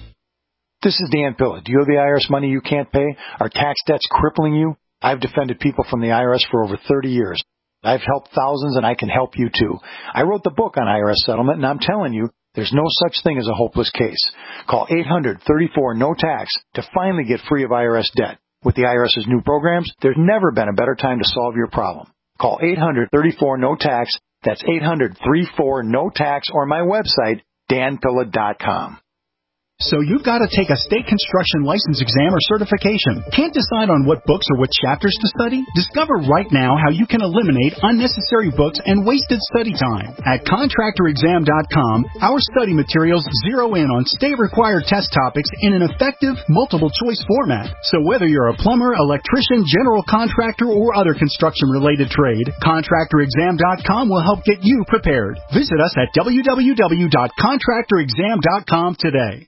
This is Dan Pilla. Do you owe the IRS money you can't pay? Are tax debts crippling you? I've defended people from the IRS for over 30 years. I've helped thousands, and I can help you too. I wrote the book on IRS settlement, and I'm telling you, there's no such thing as a hopeless case. Call 800-34-NO-TAX to finally get free of IRS debt. With the IRS's new programs, there's never been a better time to solve your problem. Call 800-34-NO-TAX. That's 800-34-NO-TAX, or my website, danpilla.com. So you've got to take a state construction license exam or certification. Can't decide on what books or what chapters to study? Discover right now how you can eliminate unnecessary books and wasted study time. At contractorexam.com, our study materials zero in on state-required test topics in an effective, multiple-choice format. So whether you're a plumber, electrician, general contractor, or other construction-related trade, contractorexam.com will help get you prepared. Visit us at www.contractorexam.com today.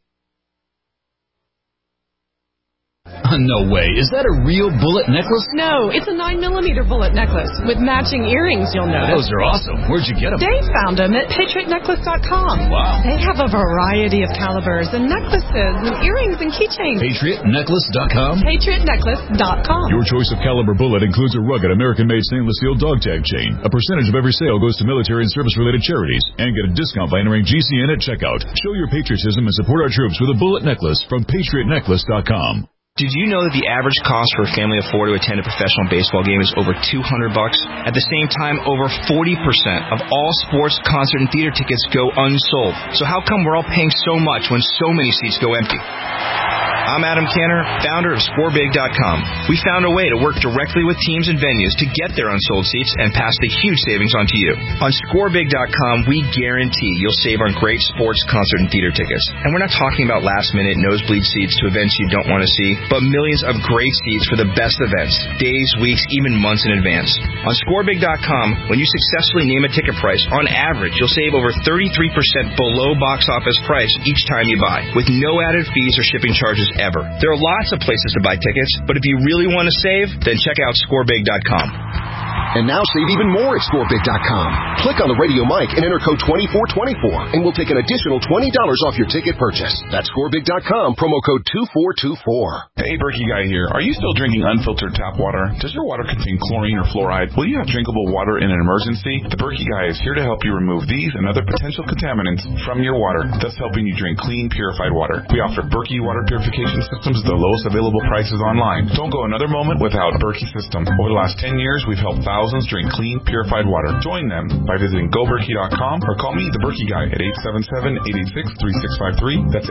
No way. Is that a real bullet necklace? No, it's a 9mm bullet necklace with matching earrings, you'll notice. Those are awesome. Where'd you get them? Dave found them at PatriotNecklace.com. Wow. They have a variety of calibers and necklaces and earrings and keychains. PatriotNecklace.com? PatriotNecklace.com. Your choice of caliber bullet includes a rugged American-made stainless steel dog tag chain. A percentage of every sale goes to military and service-related charities. And get a discount by entering GCN at checkout. Show your patriotism and support our troops with a bullet necklace from PatriotNecklace.com. Did you know that the average cost for a family of 4 to attend a professional baseball game is over $200? At the same time, over 40% of all sports, concert, and theater tickets go unsold. So how come we're all paying so much when so many seats go empty? I'm Adam Canner, founder of ScoreBig.com. We found a way to work directly with teams and venues to get their unsold seats and pass the huge savings on to you. On ScoreBig.com, we guarantee you'll save on great sports, concert, and theater tickets. And we're not talking about last-minute nosebleed seats to events you don't want to see, but millions of great seats for the best events, days, weeks, even months in advance. On ScoreBig.com, when you successfully name a ticket price, on average, you'll save over 33% below box office price each time you buy, with no added fees or shipping charges ever. There are lots of places to buy tickets, but if you really want to save, then check out ScoreBig.com. And now save even more at ScoreBig.com. Click on the radio mic and enter code 2424, and we'll take an additional $20 off your ticket purchase. That's ScoreBig.com, promo code 2424. Hey, Berkey Guy here. Are you still drinking unfiltered tap water? Does your water contain chlorine or fluoride? Will you have drinkable water in an emergency? The Berkey Guy is here to help you remove these and other potential contaminants from your water, thus helping you drink clean, purified water. We offer Berkey water purification systems at the lowest available prices online. Don't go another moment without Berkey system. Over the last 10 years, we've helped thousands drink clean, purified water. Join them by visiting GoBerkey.com or call me, the Berkey Guy, at 877-886-3653. That's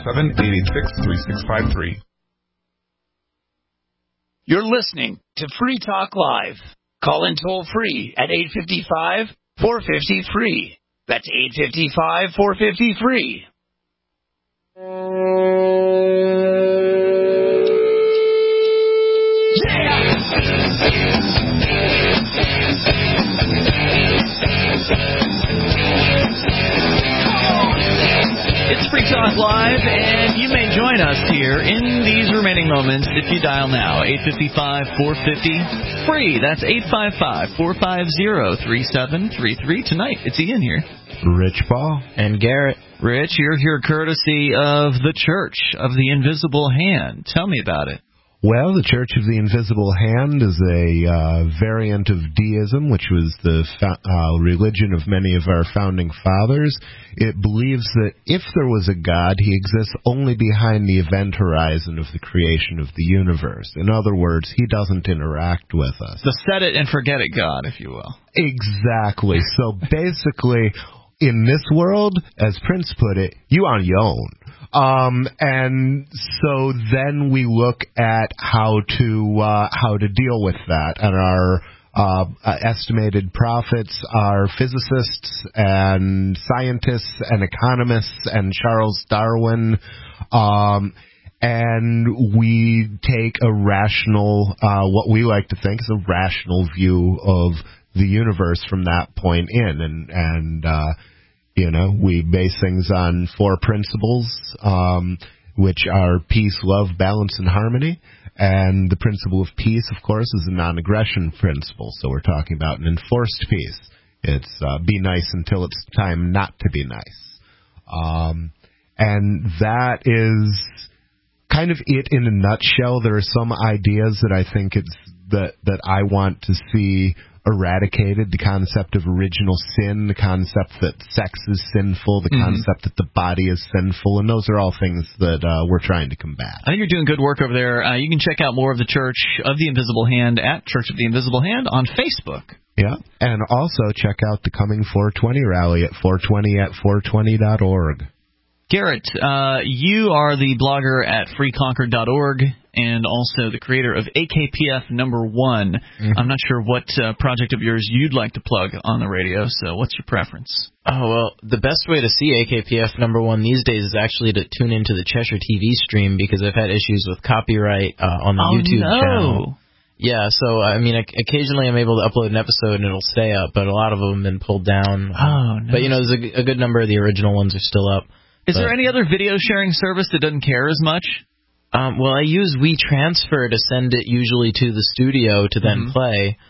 877-886-3653. You're listening to Free Talk Live. Call in toll free at 855-450-FREE. That's 855-450-FREE. It's Free Talk Live, and you may join us here in these remaining moments if you dial now. 855-450-FREE. That's 855-450-3733. Tonight, it's Ian here. Rich Paul. And Garrett. Rich, you're here courtesy of the Church of the Invisible Hand. Tell me about it. Well, the Church of the Invisible Hand is a variant of deism, which was the religion of many of our founding fathers. It believes that if there was a God, he exists only behind the event horizon of the creation of the universe. In other words, he doesn't interact with us. The set it and forget it God, if you will. Exactly. So basically, in this world, as Prince put it, you on your own. And so then we look at how to deal with that, and our estimated prophets are physicists and scientists and economists and Charles Darwin, and we take a rational, what we like to think is a rational view of the universe from that point in, and you know, we base things on 4 principles, which are peace, love, balance, and harmony. And the principle of peace, of course, is the non-aggression principle. So we're talking about an enforced peace. It's be nice until it's time not to be nice. And that is kind of it in a nutshell. There are some ideas that I think that I want to see eradicated, the concept of original sin, the concept that sex is sinful, the concept that the body is sinful, and those are all things that we're trying to combat. I think you're doing good work over there. You can check out more of the Church of the Invisible Hand at Church of the Invisible Hand on Facebook. Yeah, and also check out the coming 420 rally at 420 at 420.org. Garrett, you are the blogger at freeconcord.org and also the creator of AKPF number 1. I'm not sure what project of yours you'd like to plug on the radio, so what's your preference? Oh, well, the best way to see AKPF number 1 these days is actually to tune into the Cheshire TV stream, because I've had issues with copyright on the YouTube channel. Yeah, so, I mean, occasionally I'm able to upload an episode and it'll stay up, but a lot of them have been pulled down. Oh, no. But, you know, there's a good number of the original ones are still up. Is there any other video sharing service that doesn't care as much? Well, I use WeTransfer to send it usually to the studio to then play.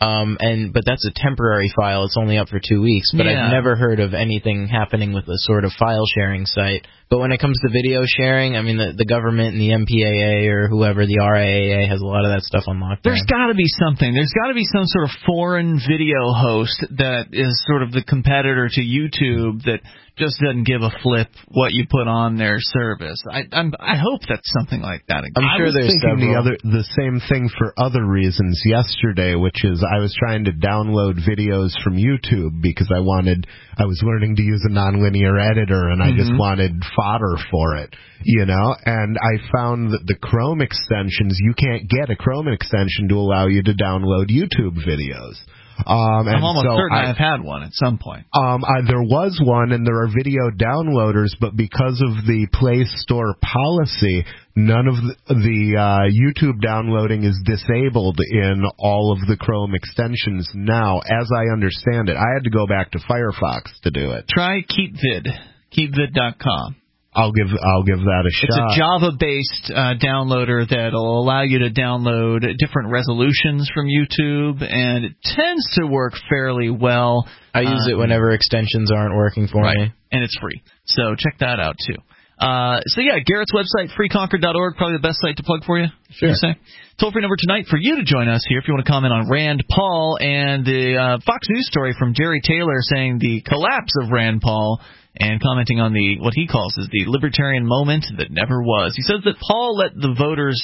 But that's a temporary file. It's only up for 2 weeks. But I've never heard of anything happening with a sort of file sharing site. But when it comes to video sharing, I mean, the government and the MPAA or whoever, the RIAA, has a lot of that stuff on lockdown. There's got to be something. There's got to be some sort of foreign video host that is sort of the competitor to YouTube that just doesn't give a flip what you put on their service. I hope that's something like that. I'm sure there's thinking the same thing for other reasons yesterday, which is I was trying to download videos from YouTube because I was learning to use a nonlinear editor, and I just wanted fodder for it, you know, and I found that the Chrome extensions, you can't get a Chrome extension to allow you to download YouTube videos. I'm almost certain I've had one at some point. There was one, and there are video downloaders, but because of the Play Store policy, none of the YouTube downloading is disabled in all of the Chrome extensions now, as I understand it. I had to go back to Firefox to do it. Try KeepVid, keepvid.com. I'll give that a shot. It's a Java-based downloader that'll allow you to download different resolutions from YouTube, and it tends to work fairly well. I use it whenever extensions aren't working for me. And it's free. So check that out, too. Garrett's website, freeconcord.org, probably the best site to plug for you. Sure. You say? Toll-free number tonight for you to join us here if you want to comment on Rand Paul and the Fox News story from Jerry Taylor saying the collapse of Rand Paul, and commenting on what he calls is the libertarian moment that never was. He says that Paul let the voters,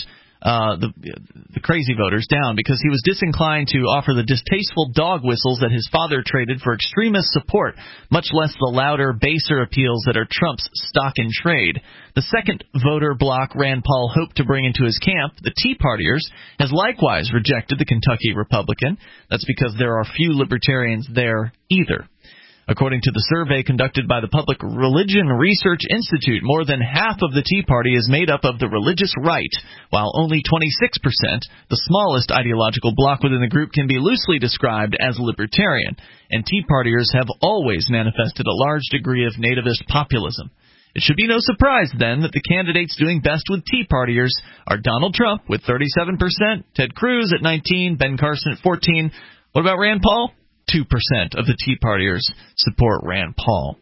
the crazy voters, down because he was disinclined to offer the distasteful dog whistles that his father traded for extremist support, much less the louder, baser appeals that are Trump's stock in trade. The second voter bloc Rand Paul hoped to bring into his camp, the Tea Partiers, has likewise rejected the Kentucky Republican. That's because there are few libertarians there either. According to the survey conducted by the Public Religion Research Institute, more than half of the Tea Party is made up of the religious right, while only 26%, the smallest ideological bloc within the group, can be loosely described as libertarian, and Tea Partiers have always manifested a large degree of nativist populism. It should be no surprise, then, that the candidates doing best with Tea Partiers are Donald Trump with 37%, Ted Cruz at 19%, Ben Carson at 14%. What about Rand Paul? 2% of the Tea Partiers support Rand Paul.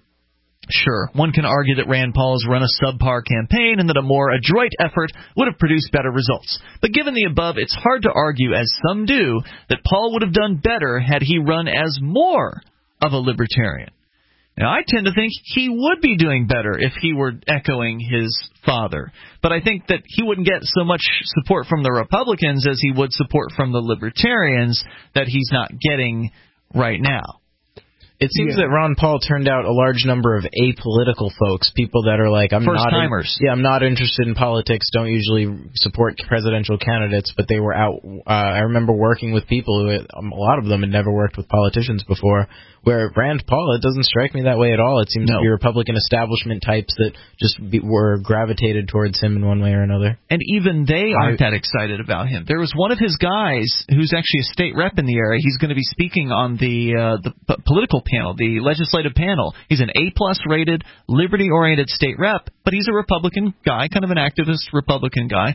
Sure, one can argue that Rand Paul has run a subpar campaign and that a more adroit effort would have produced better results. But given the above, it's hard to argue, as some do, that Paul would have done better had he run as more of a libertarian. Now, I tend to think he would be doing better if he were echoing his father. But I think that he wouldn't get so much support from the Republicans as he would support from the libertarians that he's not getting right now. It seems that Ron Paul turned out a large number of apolitical folks, people that are like, I'm not interested in politics, don't usually support presidential candidates, but they were out. I remember working with people who, a lot of them had never worked with politicians before, where Rand Paul, it doesn't strike me that way at all. It seems to be Republican establishment types that just were gravitated towards him in one way or another. And even they aren't that excited about him. There was one of his guys who's actually a state rep in the area. He's going to be speaking on the political panel, the legislative panel. He's an A-plus rated, liberty-oriented state rep, but he's a Republican guy, kind of an activist Republican guy.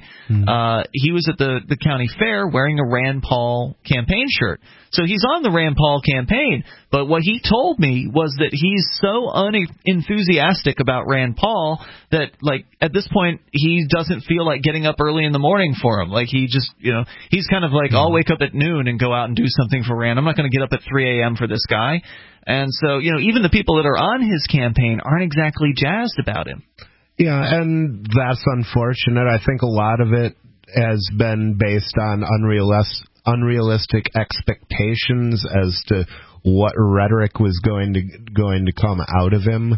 He was at the county fair wearing a Rand Paul campaign shirt. So he's on the Rand Paul campaign, but what he told me was that he's so unenthusiastic about Rand Paul that, like, at this point, he doesn't feel like getting up early in the morning for him. Like, he just, he's kind of like, I'll wake up at noon and go out and do something for Rand. I'm not going to get up at 3 a.m. for this guy. And so, even the people that are on his campaign aren't exactly jazzed about him. Yeah, and that's unfortunate. I think a lot of it has been based on unrealistic expectations as to what rhetoric was going to come out of him.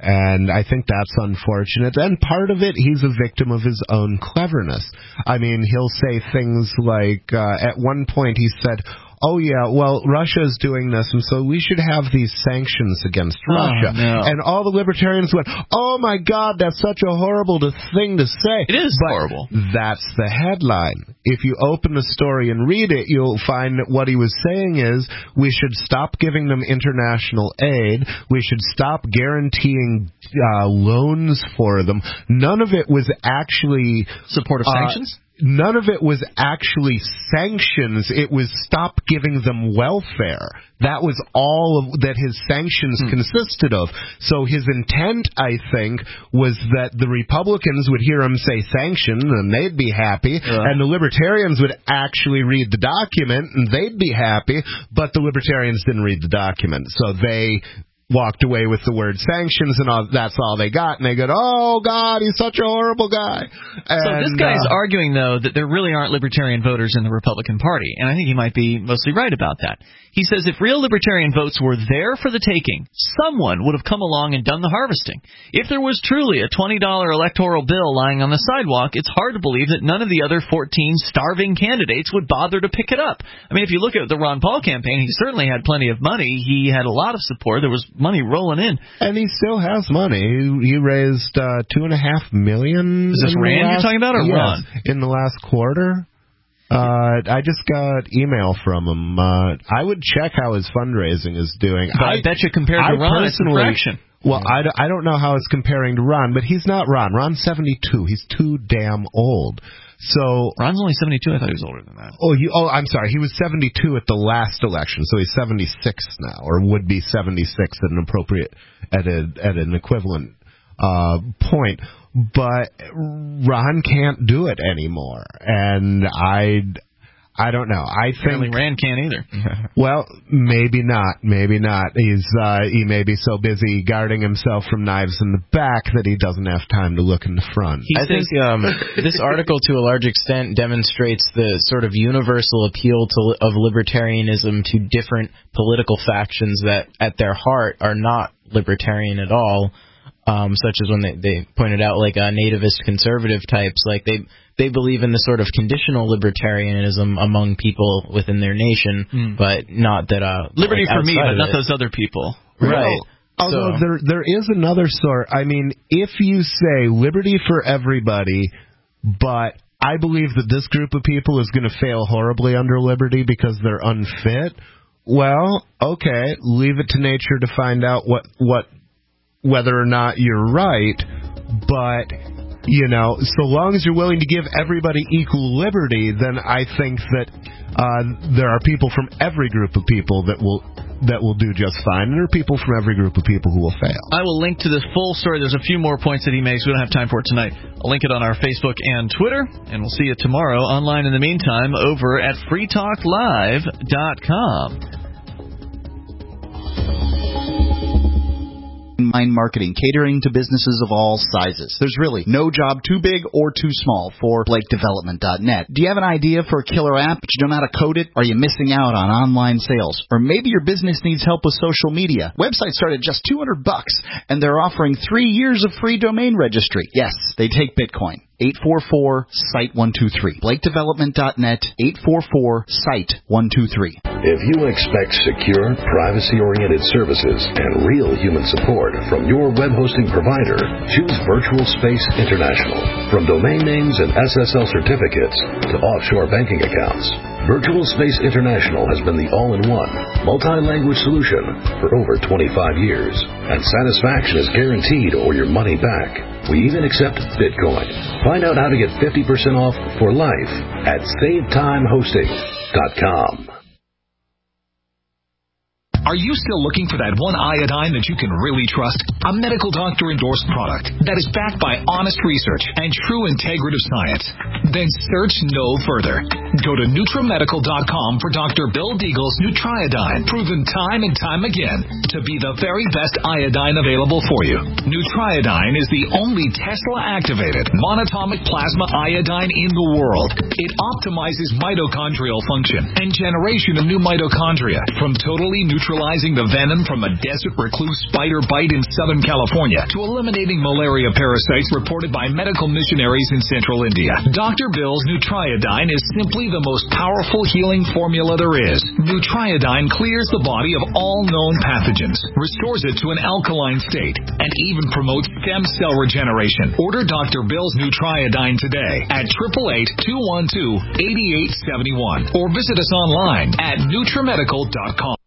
And I think that's unfortunate. And part of it, he's a victim of his own cleverness. I mean, he'll say things like, at one point he said, oh, yeah, well, Russia's doing this, and so we should have these sanctions against Russia. No. And all the libertarians went, oh, my God, that's such a horrible thing to say. It is but horrible. That's the headline. If you open the story and read it, you'll find that what he was saying is we should stop giving them international aid. We should stop guaranteeing loans for them. None of it was actually... Support of sanctions? None of it was actually sanctions. It was stop giving them welfare. That was all that his sanctions consisted of. So his intent, I think, was that the Republicans would hear him say sanctions and they'd be happy, and the Libertarians would actually read the document and they'd be happy, but the Libertarians didn't read the document. So they walked away with the word sanctions, and that's all they got. And they go, oh, God, he's such a horrible guy. And, so this guy's arguing, though, that there really aren't libertarian voters in the Republican Party. And I think he might be mostly right about that. He says if real libertarian votes were there for the taking, someone would have come along and done the harvesting. If there was truly a $20 electoral bill lying on the sidewalk, it's hard to believe that none of the other 14 starving candidates would bother to pick it up. I mean, if you look at the Ron Paul campaign, he certainly had plenty of money. He had a lot of support. There was money rolling in. And he still has money. He raised $2.5 million. Is this Rand you're talking about, or Ron? In the last quarter. I just got email from him. I would check how his fundraising is doing. But I bet you compared to Ron, it's a fraction. Well, I don't know how it's comparing to Ron, but he's not Ron. Ron's 72. He's too damn old. So Ron's only 72. I thought he was older than that. Oh, I'm sorry. He was 72 at the last election, so he's 76 now, or would be 76 at an equivalent point. But Ron can't do it anymore, and I don't know. I think Rand can't either. Well, maybe not. Maybe not. He may be so busy guarding himself from knives in the back that he doesn't have time to look in the front. I think this article, to a large extent, demonstrates the sort of universal appeal of libertarianism to different political factions that, at their heart, are not libertarian at all. Such as when they pointed out, like, nativist conservative types, like they believe in the sort of conditional libertarianism among people within their nation, but not that liberty like for me, but not those other people. Right. Although there is another sort. I mean, if you say liberty for everybody, but I believe that this group of people is going to fail horribly under liberty because they're unfit, well, okay, leave it to nature to find out whether or not you're right, but, you know, so long as you're willing to give everybody equal liberty, then I think that there are people from every group of people that will do just fine, and there are people from every group of people who will fail. I will link to this full story. There's a few more points that he makes. We don't have time for it tonight. I'll link it on our Facebook and Twitter, and we'll see you tomorrow online in the meantime over at freetalklive.com. Mind marketing, catering to businesses of all sizes. There's really no job too big or too small for BlakeDevelopment.net. Do you have an idea for a killer app, but you don't know how to code it? Are you missing out on online sales? Or maybe your business needs help with social media. Websites start at just $200, and they're offering 3 years of free domain registry. Yes, they take Bitcoin. 844-SITE-123. BlakeDevelopment.net, 844-SITE-123. If you expect secure, privacy-oriented services and real human support from your web hosting provider, choose Virtual Space International. From domain names and SSL certificates to offshore banking accounts, Virtual Space International has been the all-in-one, multi-language solution for over 25 years, and satisfaction is guaranteed or your money back. We even accept Bitcoin. Find out how to get 50% off for life at SaveTimeHosting.com. Are you still looking for that one iodine that you can really trust? A medical doctor-endorsed product that is backed by honest research and true integrative science? Then search no further. Go to NutriMedical.com for Dr. Bill Deagle's Nutriodine, proven time and time again to be the very best iodine available for you. Nutriodine is the only Tesla-activated monatomic plasma iodine in the world. It optimizes mitochondrial function and generation of new mitochondria from totally neutral neutralizing the venom from a desert recluse spider bite in Southern California, to eliminating the desert recluse spider bite in Southern California, to eliminating malaria parasites reported by medical missionaries in Central India. Dr. Bill's Nutriodine is simply the most powerful healing formula there is. Nutriodine clears the body of all known pathogens, restores it to an alkaline state, and even promotes stem cell regeneration. Order Dr. Bill's Nutriodine today at 888-212-8871 or visit us online at NutriMedical.com.